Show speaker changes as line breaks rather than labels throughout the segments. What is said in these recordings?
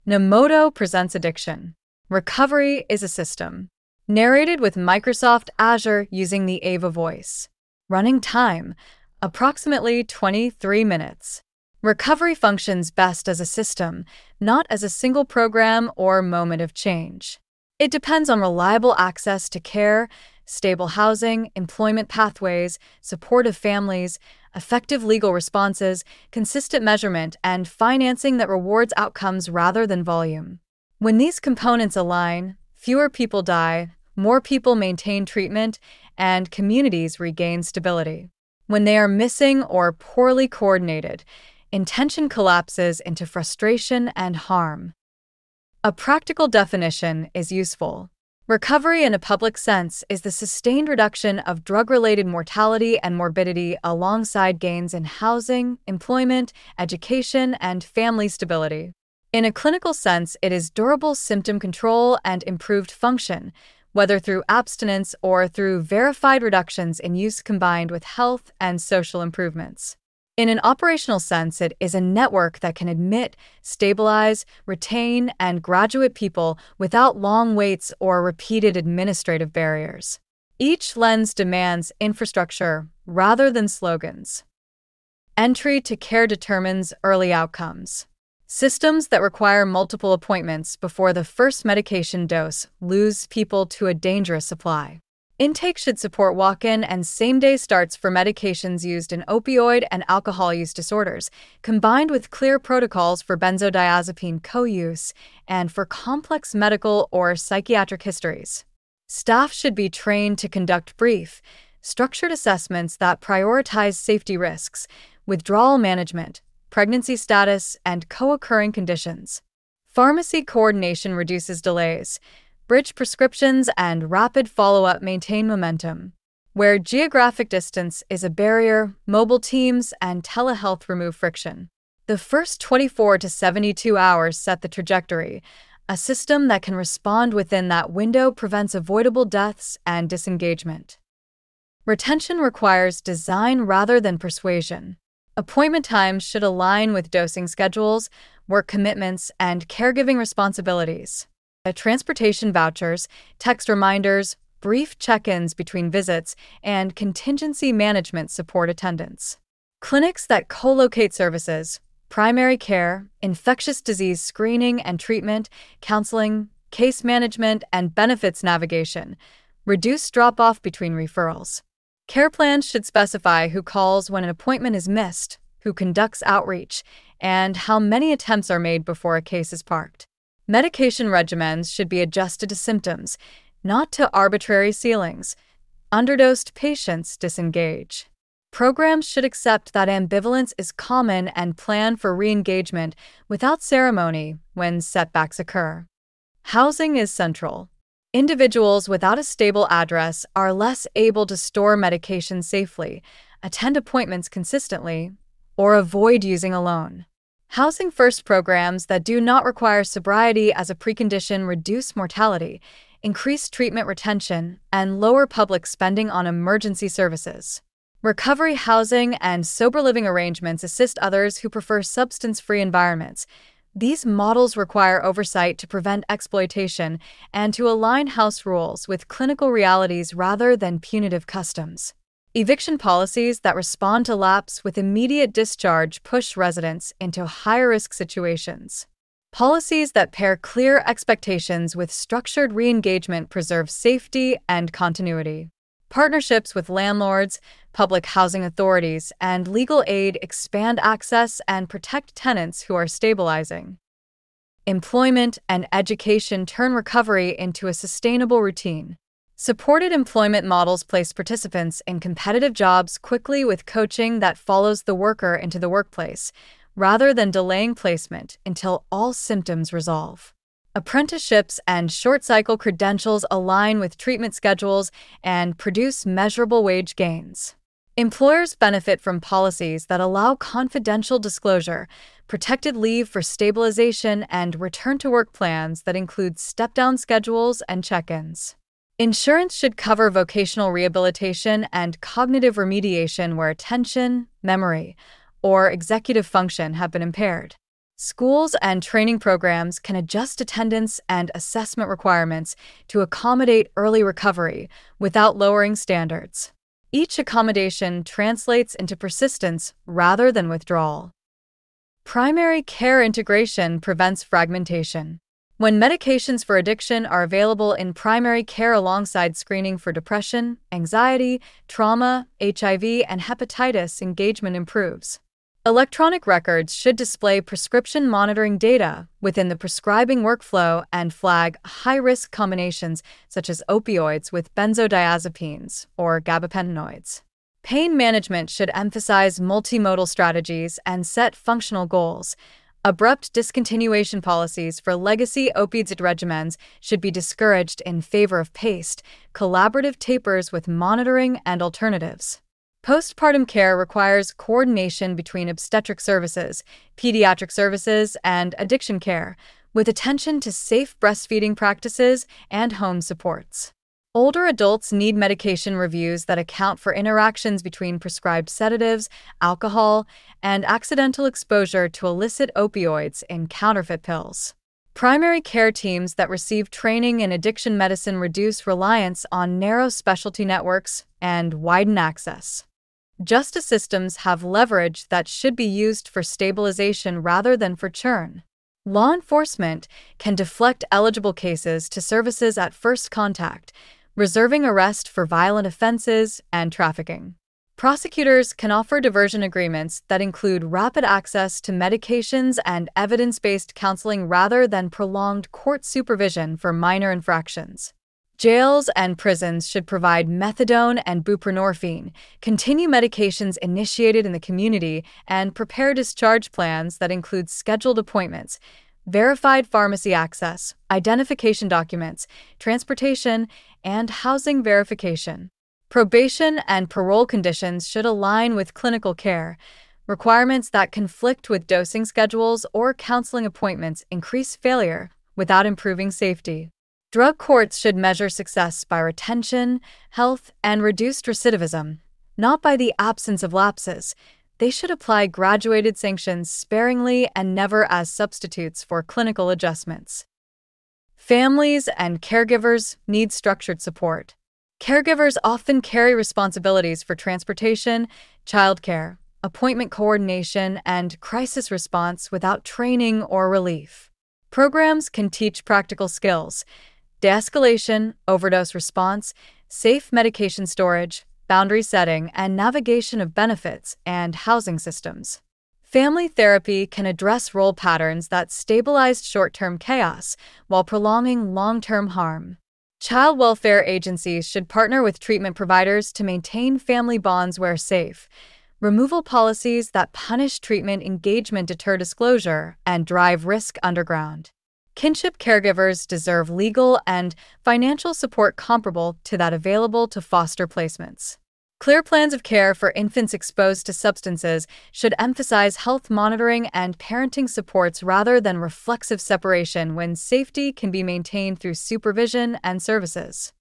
Nemoto Presents Addiction. Recovery is a System. Narrated with Microsoft Azure using the Ava voice. Running time, approximately 23 minutes. Recovery functions best as a system, not as a single program or moment of change. It depends on reliable access to care, stable housing, employment pathways, supportive families, effective legal responses, consistent measurement, and financing that rewards outcomes rather than volume. When these components align, fewer people die, more people maintain treatment, and communities regain stability. When they are missing or poorly coordinated, intention collapses into frustration and harm. A practical definition is useful. Recovery in a public sense is the sustained reduction of drug-related mortality and morbidity alongside gains in housing, employment, education, and family stability. In a clinical sense, it is durable symptom control and improved function, whether through abstinence or through verified reductions in use combined with health and social improvements. In an operational sense, it is a network that can admit, stabilize, retain, and graduate people without long waits or repeated administrative barriers. Each lens demands infrastructure rather than slogans. Entry to care determines early outcomes. Systems that require multiple appointments before the first medication dose lose people to a dangerous supply. Intake should support walk-in and same-day starts for medications used in opioid and alcohol use disorders, combined with clear protocols for benzodiazepine co-use and for complex medical or psychiatric histories. Staff should be trained to conduct brief, structured assessments that prioritize safety risks, withdrawal management, pregnancy status, and co-occurring conditions. Pharmacy coordination reduces delays. Bridge prescriptions and rapid follow-up maintain momentum. Where geographic distance is a barrier, mobile teams and telehealth remove friction. The first 24 to 72 hours set the trajectory. A system that can respond within that window prevents avoidable deaths and disengagement. Retention requires design rather than persuasion. Appointment times should align with dosing schedules, work commitments, and caregiving responsibilities. Transportation vouchers, text reminders, brief check-ins between visits, and contingency management support attendance. Clinics that co-locate services, primary care, infectious disease screening and treatment, counseling, case management, and benefits navigation reduce drop-off between referrals. Care plans should specify who calls when an appointment is missed, who conducts outreach, and how many attempts are made before a case is parked. Medication regimens should be adjusted to symptoms, not to arbitrary ceilings. Underdosed patients disengage. Programs should accept that ambivalence is common and plan for re-engagement without ceremony when setbacks occur. Housing is central. Individuals without a stable address are less able to store medication safely, attend appointments consistently, or avoid using alone. Housing first programs that do not require sobriety as a precondition reduce mortality, increase treatment retention, and lower public spending on emergency services. Recovery housing and sober living arrangements assist others who prefer substance-free environments. These models require oversight to prevent exploitation and to align house rules with clinical realities rather than punitive customs. Eviction policies that respond to lapse with immediate discharge push residents into higher-risk situations. Policies that pair clear expectations with structured re-engagement preserve safety and continuity. Partnerships with landlords, public housing authorities, and legal aid expand access and protect tenants who are stabilizing. Employment and education turn recovery into a sustainable routine. Supported employment models place participants in competitive jobs quickly with coaching that follows the worker into the workplace, rather than delaying placement until all symptoms resolve. Apprenticeships and short-cycle credentials align with treatment schedules and produce measurable wage gains. Employers benefit from policies that allow confidential disclosure, protected leave for stabilization, and return-to-work plans that include step-down schedules and check-ins. Insurance should cover vocational rehabilitation and cognitive remediation where attention, memory, or executive function have been impaired. Schools and training programs can adjust attendance and assessment requirements to accommodate early recovery without lowering standards. Each accommodation translates into persistence rather than withdrawal. Primary care integration prevents fragmentation. When medications for addiction are available in primary care alongside screening for depression, anxiety, trauma, HIV, and hepatitis, engagement improves. Electronic records should display prescription monitoring data within the prescribing workflow and flag high-risk combinations such as opioids with benzodiazepines or gabapentinoids. Pain management should emphasize multimodal strategies and set functional goals. Abrupt discontinuation policies for legacy opioid regimens should be discouraged in favor of paced, collaborative tapers with monitoring and alternatives. Postpartum care requires coordination between obstetric services, pediatric services, and addiction care, with attention to safe breastfeeding practices and home supports. Older adults need medication reviews that account for interactions between prescribed sedatives, alcohol, and accidental exposure to illicit opioids in counterfeit pills. Primary care teams that receive training in addiction medicine reduce reliance on narrow specialty networks and widen access. Justice systems have leverage that should be used for stabilization rather than for churn. Law enforcement can deflect eligible cases to services at first contact, reserving arrest for violent offenses and trafficking. Prosecutors can offer diversion agreements that include rapid access to medications and evidence-based counseling rather than prolonged court supervision for minor infractions. Jails and prisons should provide methadone and buprenorphine, continue medications initiated in the community, and prepare discharge plans that include scheduled appointments, verified pharmacy access, identification documents, transportation, and housing verification. Probation and parole conditions should align with clinical care. Requirements that conflict with dosing schedules or counseling appointments increase failure without improving safety. Drug courts should measure success by retention, health, and reduced recidivism, not by the absence of lapses. They should apply graduated sanctions sparingly and never as substitutes for clinical adjustments. Families and caregivers need structured support. Caregivers often carry responsibilities for transportation, childcare, appointment coordination, and crisis response without training or relief. Programs can teach practical skills: de-escalation, overdose response, safe medication storage, boundary setting, and navigation of benefits and housing systems. Family therapy can address role patterns that stabilize short-term chaos while prolonging long-term harm. Child welfare agencies should partner with treatment providers to maintain family bonds where safe. Removal policies that punish treatment engagement deter disclosure and drive risk underground. Kinship caregivers deserve legal and financial support comparable to that available to foster placements. Clear plans of care for infants exposed to substances should emphasize health monitoring and parenting supports rather than reflexive separation when safety can be maintained through supervision and services.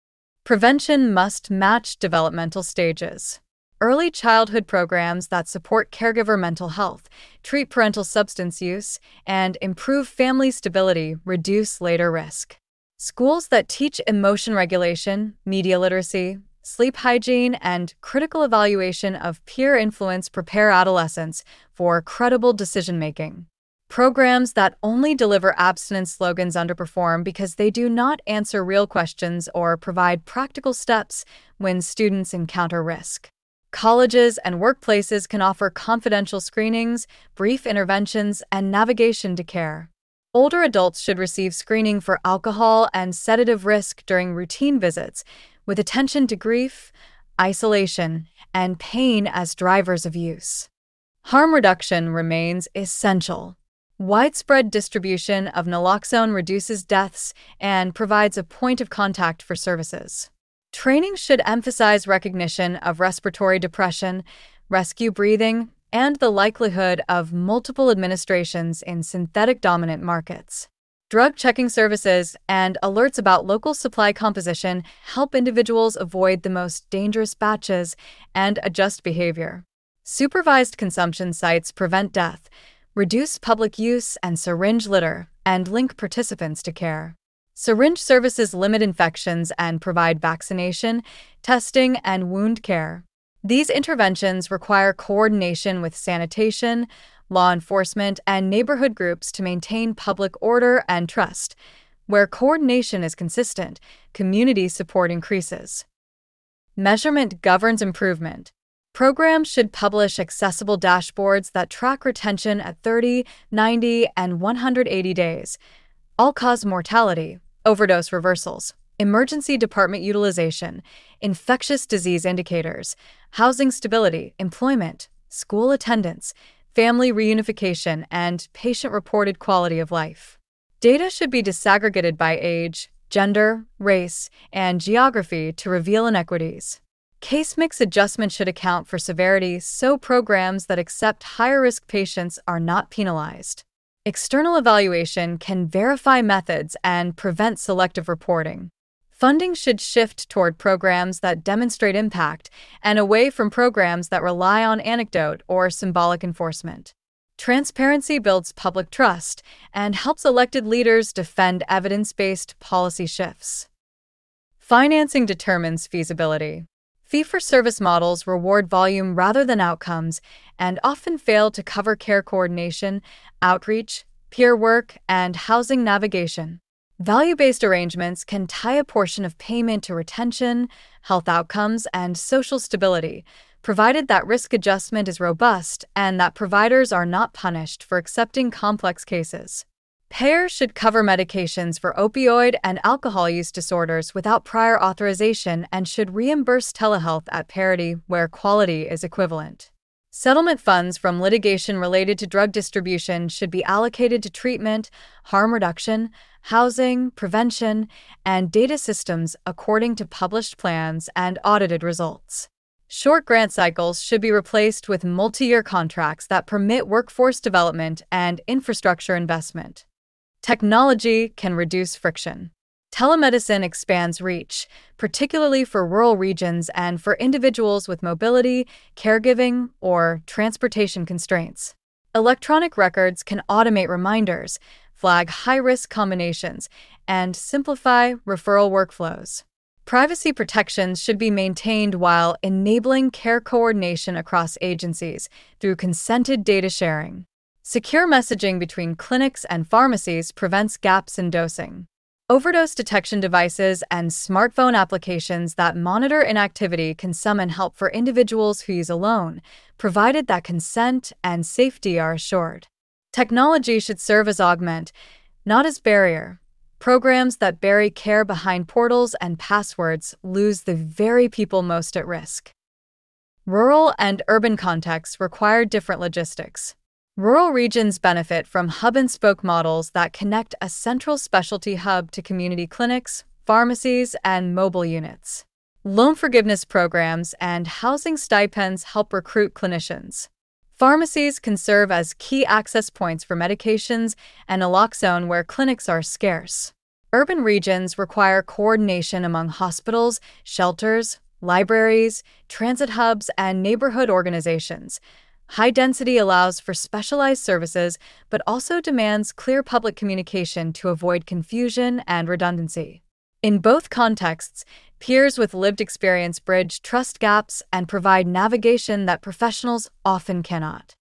Prevention must match developmental stages. Early childhood programs that support caregiver mental health, treat parental substance use, and improve family stability reduce later risk. Schools that teach emotion regulation, media literacy, sleep hygiene, and critical evaluation of peer influence prepare adolescents for credible decision-making. Programs that only deliver abstinence slogans underperform because they do not answer real questions or provide practical steps when students encounter risk. Colleges and workplaces can offer confidential screenings, brief interventions, and navigation to care. Older adults should receive screening for alcohol and sedative risk during routine visits, with attention to grief, isolation, and pain as drivers of use. Harm reduction remains essential. Widespread distribution of naloxone reduces deaths and provides a point of contact for services. Training should emphasize recognition of respiratory depression, rescue breathing, and the likelihood of multiple administrations in synthetic dominant markets. Drug checking services and alerts about local supply composition help individuals avoid the most dangerous batches and adjust behavior. Supervised consumption sites prevent death, reduce public use and syringe litter, and link participants to care. Syringe services limit infections and provide vaccination, testing, and wound care. These interventions require coordination with sanitation, law enforcement, and neighborhood groups to maintain public order and trust. Where coordination is consistent, community support increases. Measurement governs improvement. Programs should publish accessible dashboards that track retention at 30, 90, and 180 days, all-cause mortality, overdose reversals, emergency department utilization, infectious disease indicators, housing stability, employment, school attendance, family reunification, and patient-reported quality of life. Data should be disaggregated by age, gender, race, and geography to reveal inequities. Case mix adjustment should account for severity so programs that accept higher-risk patients are not penalized. External evaluation can verify methods and prevent selective reporting. Funding should shift toward programs that demonstrate impact and away from programs that rely on anecdote or symbolic enforcement. Transparency builds public trust and helps elected leaders defend evidence-based policy shifts. Financing determines feasibility. Fee-for-service models reward volume rather than outcomes and often fail to cover care coordination, outreach, peer work, and housing navigation. Value-based arrangements can tie a portion of payment to retention, health outcomes, and social stability, provided that risk adjustment is robust and that providers are not punished for accepting complex cases. Payers should cover medications for opioid and alcohol use disorders without prior authorization and should reimburse telehealth at parity where quality is equivalent. Settlement funds from litigation related to drug distribution should be allocated to treatment, harm reduction, housing, prevention, and data systems according to published plans and audited results. Short grant cycles should be replaced with multi-year contracts that permit workforce development and infrastructure investment. Technology can reduce friction. Telemedicine expands reach, particularly for rural regions and for individuals with mobility, caregiving, or transportation constraints. Electronic records can automate reminders, flag high-risk combinations, and simplify referral workflows. Privacy protections should be maintained while enabling care coordination across agencies through consented data sharing. Secure messaging between clinics and pharmacies prevents gaps in dosing. Overdose detection devices and smartphone applications that monitor inactivity can summon help for individuals who use alone, provided that consent and safety are assured. Technology should serve as augment, not as barrier. Programs that bury care behind portals and passwords lose the very people most at risk. Rural and urban contexts require different logistics. Rural regions benefit from hub-and-spoke models that connect a central specialty hub to community clinics, pharmacies, and mobile units. Loan forgiveness programs and housing stipends help recruit clinicians. Pharmacies can serve as key access points for medications and naloxone where clinics are scarce. Urban regions require coordination among hospitals, shelters, libraries, transit hubs, and neighborhood organizations. High density allows for specialized services, but also demands clear public communication to avoid confusion and redundancy. In both contexts, peers with lived experience bridge trust gaps and provide navigation that professionals often cannot.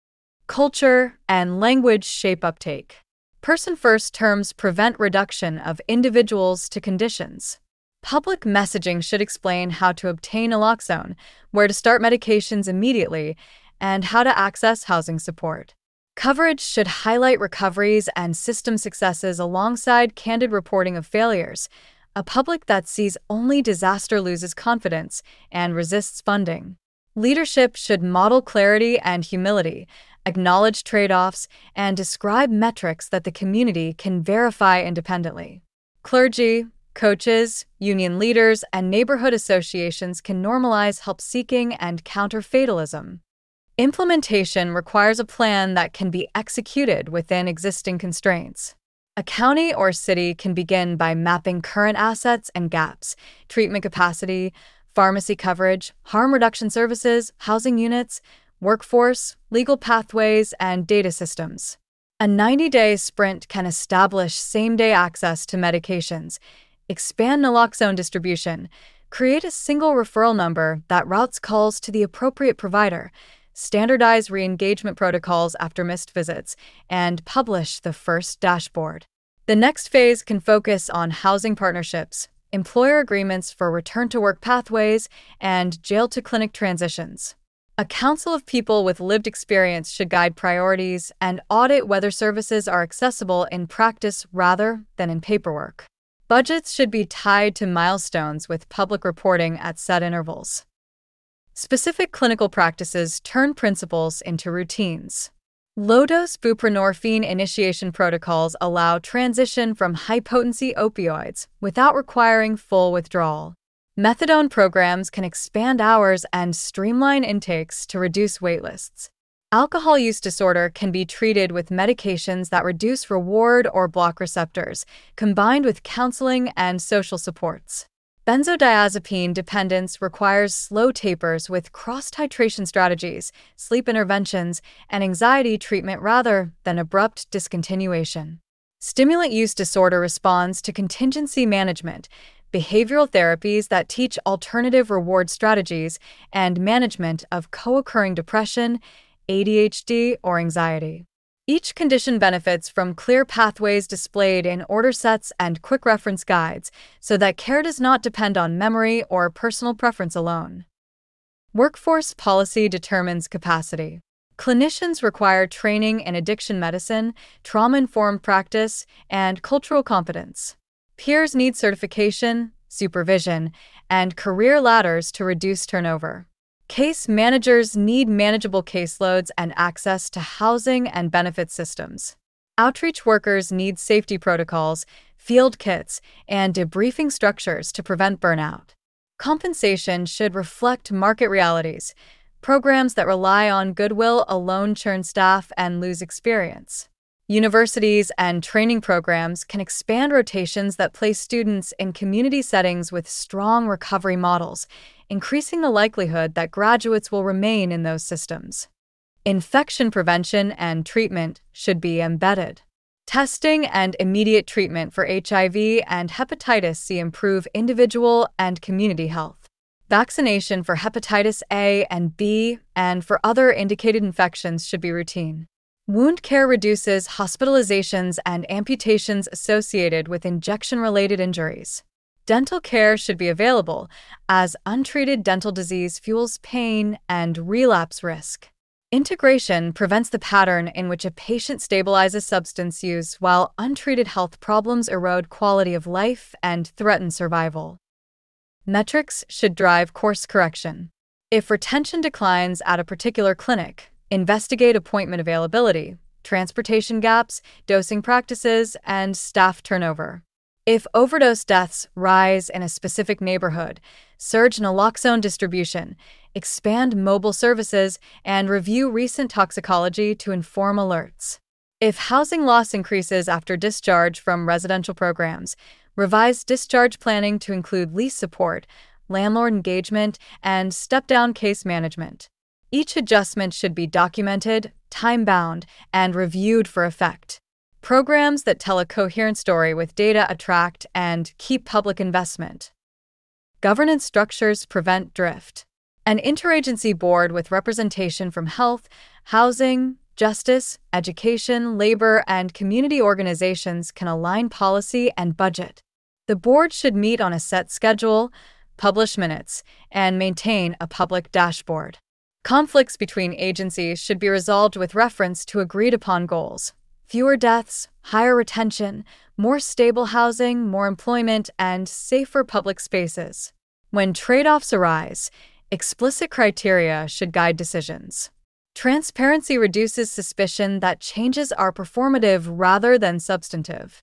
Culture and language shape uptake. Person-first terms prevent reduction of individuals to conditions. Public messaging should explain how to obtain naloxone, where to start medications immediately, and how to access housing support. Coverage should highlight recoveries and system successes alongside candid reporting of failures. A public that sees only disaster loses confidence and resists funding. Leadership should model clarity and humility, acknowledge trade-offs, and describe metrics that the community can verify independently. Clergy, coaches, union leaders, and neighborhood associations can normalize help-seeking and counter fatalism. Implementation requires a plan that can be executed within existing constraints. A county or city can begin by mapping current assets and gaps, treatment capacity, pharmacy coverage, harm reduction services, housing units, workforce, legal pathways, and data systems. A 90-day sprint can establish same-day access to medications, expand naloxone distribution, create a single referral number that routes calls to the appropriate provider, standardize re-engagement protocols after missed visits, and publish the first dashboard. The next phase can focus on housing partnerships, employer agreements for return-to-work pathways, and jail-to-clinic transitions. A council of people with lived experience should guide priorities and audit whether services are accessible in practice rather than in paperwork. Budgets should be tied to milestones with public reporting at set intervals. Specific clinical practices turn principles into routines. Low-dose buprenorphine initiation protocols allow transition from high-potency opioids without requiring full withdrawal. Methadone programs can expand hours and streamline intakes to reduce waitlists. Alcohol use disorder can be treated with medications that reduce reward or block receptors, combined with counseling and social supports. Benzodiazepine dependence requires slow tapers with cross-titration strategies, sleep interventions, and anxiety treatment rather than abrupt discontinuation. Stimulant use disorder responds to contingency management, behavioral therapies that teach alternative reward strategies, and management of co-occurring depression, ADHD, or anxiety. Each condition benefits from clear pathways displayed in order sets and quick reference guides so that care does not depend on memory or personal preference alone. Workforce policy determines capacity. Clinicians require training in addiction medicine, trauma-informed practice, and cultural competence. Peers need certification, supervision, and career ladders to reduce turnover. Case managers need manageable caseloads and access to housing and benefit systems. Outreach workers need safety protocols, field kits, and debriefing structures to prevent burnout. Compensation should reflect market realities. Programs that rely on goodwill alone churn staff and lose experience. Universities and training programs can expand rotations that place students in community settings with strong recovery models, increasing the likelihood that graduates will remain in those systems. Infection prevention and treatment should be embedded. Testing and immediate treatment for HIV and hepatitis C improve individual and community health. Vaccination for hepatitis A and B and for other indicated infections should be routine. Wound care reduces hospitalizations and amputations associated with injection-related injuries. Dental care should be available, as untreated dental disease fuels pain and relapse risk. Integration prevents the pattern in which a patient stabilizes substance use while untreated health problems erode quality of life and threaten survival. Metrics should drive course correction. If retention declines at a particular clinic, investigate appointment availability, transportation gaps, dosing practices, and staff turnover. If overdose deaths rise in a specific neighborhood, surge naloxone distribution, expand mobile services, and review recent toxicology to inform alerts. If housing loss increases after discharge from residential programs, revise discharge planning to include lease support, landlord engagement, and step-down case management. Each adjustment should be documented, time-bound, and reviewed for effect. Programs that tell a coherent story with data attract and keep public investment. Governance structures prevent drift. An interagency board with representation from health, housing, justice, education, labor, and community organizations can align policy and budget. The board should meet on a set schedule, publish minutes, and maintain a public dashboard. Conflicts between agencies should be resolved with reference to agreed-upon goals. Fewer deaths, higher retention, more stable housing, more employment, and safer public spaces. When trade-offs arise, explicit criteria should guide decisions. Transparency reduces suspicion that changes are performative rather than substantive.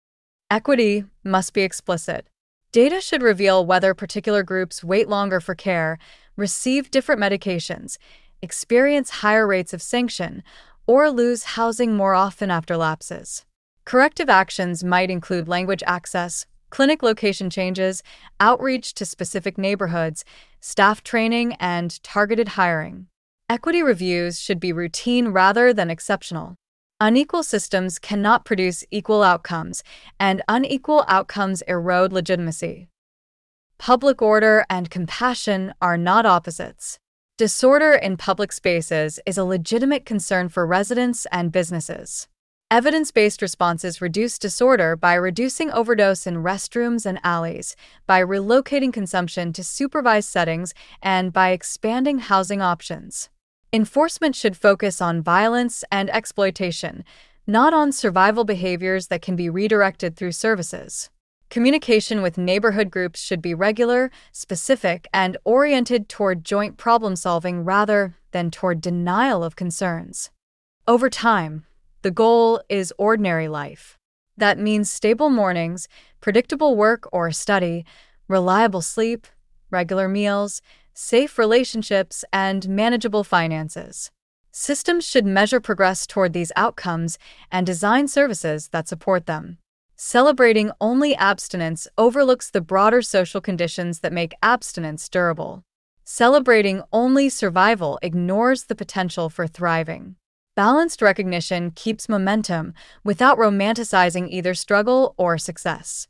Equity must be explicit. Data should reveal whether particular groups wait longer for care, receive different medications, experience higher rates of sanction, or lose housing more often after lapses. Corrective actions might include language access, clinic location changes, outreach to specific neighborhoods, staff training, and targeted hiring. Equity reviews should be routine rather than exceptional. Unequal systems cannot produce equal outcomes, and unequal outcomes erode legitimacy. Public order and compassion are not opposites. Disorder in public spaces is a legitimate concern for residents and businesses. Evidence-based responses reduce disorder by reducing overdose in restrooms and alleys, by relocating consumption to supervised settings, and by expanding housing options. Enforcement should focus on violence and exploitation, not on survival behaviors that can be redirected through services. Communication with neighborhood groups should be regular, specific, and oriented toward joint problem-solving rather than toward denial of concerns. Over time, the goal is ordinary life. That means stable mornings, predictable work or study, reliable sleep, regular meals, safe relationships, and manageable finances. Systems should measure progress toward these outcomes and design services that support them. Celebrating only abstinence overlooks the broader social conditions that make abstinence durable. Celebrating only survival ignores the potential for thriving. Balanced recognition keeps momentum without romanticizing either struggle or success.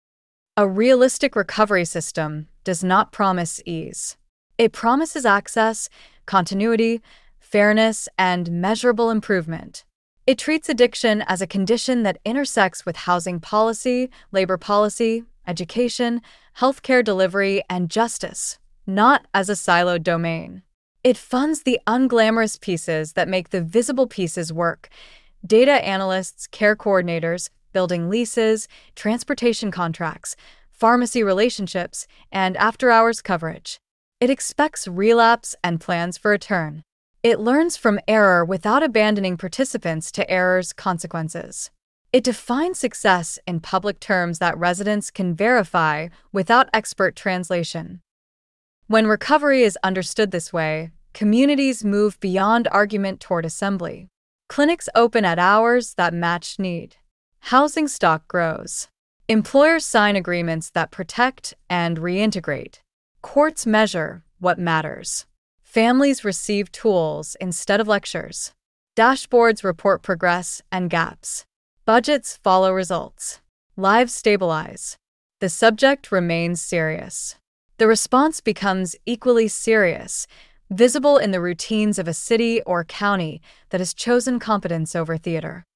A realistic recovery system does not promise ease. It promises access, continuity, fairness, and measurable improvement. It treats addiction as a condition that intersects with housing policy, labor policy, education, healthcare delivery, and justice, not as a siloed domain. It funds the unglamorous pieces that make the visible pieces work: data analysts, care coordinators, building leases, transportation contracts, pharmacy relationships, and after-hours coverage. It expects relapse and plans for return. It learns from error without abandoning participants to error's consequences. It defines success in public terms that residents can verify without expert translation. When recovery is understood this way, communities move beyond argument toward assembly. Clinics open at hours that match need. Housing stock grows. Employers sign agreements that protect and reintegrate. Courts measure what matters. Families receive tools instead of lectures. Dashboards report progress and gaps. Budgets follow results. Lives stabilize. The subject remains serious. The response becomes equally serious, visible in the routines of a city or county that has chosen competence over theater.